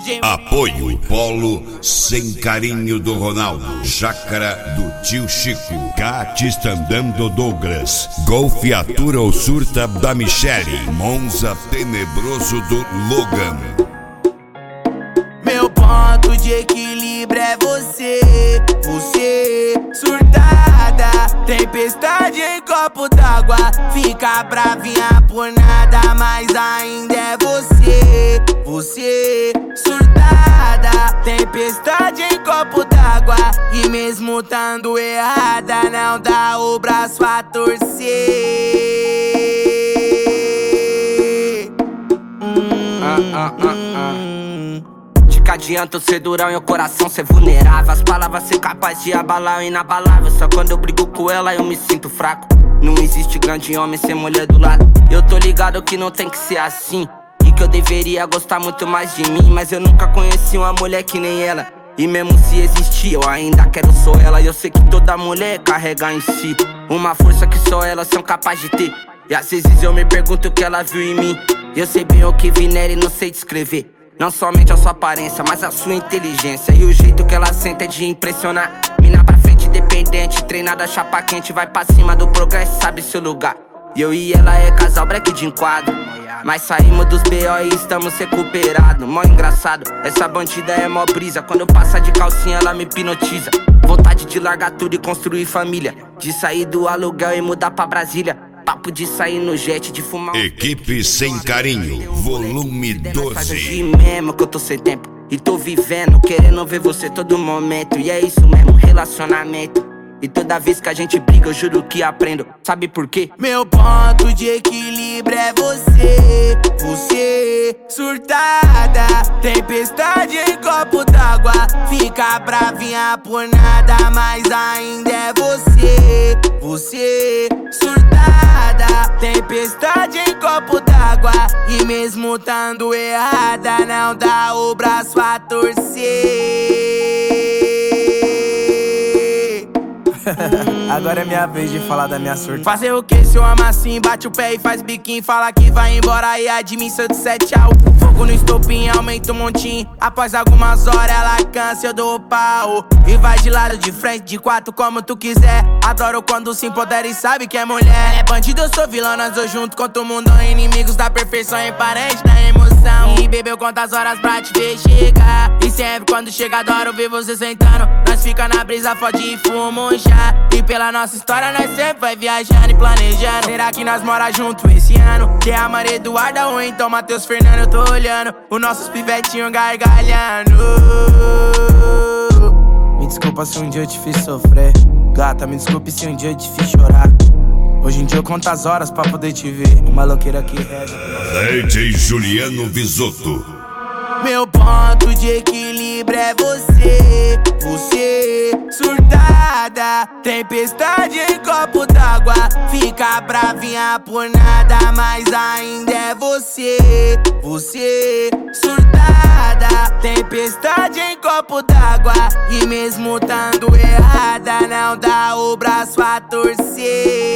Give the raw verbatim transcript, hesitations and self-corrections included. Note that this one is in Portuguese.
Apoio Polo Sem Carinho do Ronaldo, Chácara do Tio Chico, Catistandam do Douglas, Golfiatura ou Surta da Michele, Monza Tenebroso do Logan. Meu ponto de equilíbrio é você, você surtada, tempestade em copo d'água, fica bravinha por nada, mas ainda é você, você surtada, tempestade em copo d'água, e mesmo tando errada, não dá o braço a torcer. hum, ah, ah, ah, ah. Que adianta eu ser durão e o coração ser vulnerável, as palavras ser capaz de abalar o inabalável. Só quando eu brigo com ela eu me sinto fraco. Não existe grande homem sem mulher do lado. Eu tô ligado que não tem que ser assim, e que eu deveria gostar muito mais de mim, mas eu nunca conheci uma mulher que nem ela. E mesmo se existir, eu ainda quero só ela. E eu sei que toda mulher carrega em si uma força que só elas são capazes de ter. E às vezes eu me pergunto o que ela viu em mim. Eu sei bem o que vi nela e não sei descrever. Não somente a sua aparência, mas a sua inteligência. E o jeito que ela sente é de impressionar. Mina pra frente, independente, treinada, chapa quente, vai pra cima do progresso, sabe seu lugar. E eu e ela é casal break de enquadro, mas saímos dos B O e estamos recuperados. Mó engraçado, essa bandida é mó brisa. Quando passa de calcinha ela me hipnotiza. Vontade de largar tudo e construir família, de sair do aluguel e mudar pra Brasília. Papo de sair no jet, de fumar. Equipe Sem Carinho, volume doze. Hoje mesmo que eu tô sem tempo e tô vivendo, querendo ver você todo momento. E é isso mesmo, relacionamento. E toda vez que a gente briga eu juro que aprendo. Sabe por quê? Meu ponto de equilíbrio é você, você surtada, tempestade em copo d'água, fica bravinha por nada, mas ainda é você, você surtada, tempestade em copo d'água, e mesmo tando errada, não dá o braço a torcer. Agora é minha vez de falar da minha surta. Fazer o que se eu ama assim? Bate o pé e faz biquinho, fala que vai embora e admissão de sete tchau. Fogo no estopim, aumenta um montinho. Após algumas horas ela cansa, eu dou o pau. E vai de lado, de frente, de quatro, como tu quiser. Adoro quando se empodera e sabe que é mulher. É bandido, eu sou vilão, nós dois juntos contra o mundo. Inimigos da perfeição e parente da emoção. E bebeu quantas horas pra te ver chegar. E sempre quando chega adoro ver você sentando. Nós fica na brisa, fode e fuma um chá. E pela nossa história nós sempre vai viajando e planejando. Será que nós mora junto esse ano? Que é a Maria Eduarda ou então Matheus Fernando? Eu tô olhando os nossos pivetinhos gargalhando. Me desculpa se um dia eu te fiz sofrer, gata, me desculpe se um dia eu te fiz chorar. Hoje em dia eu conto as horas pra poder te ver, uma louqueira que reza. D J Juliano Visotto. Meu ponto de equilíbrio é você, você surtada, tempestade em copo d'água, fica bravinha por nada, mas ainda é você, você surtada, tempestade em copo d'água, e mesmo tando errada, não dá o braço a torcer.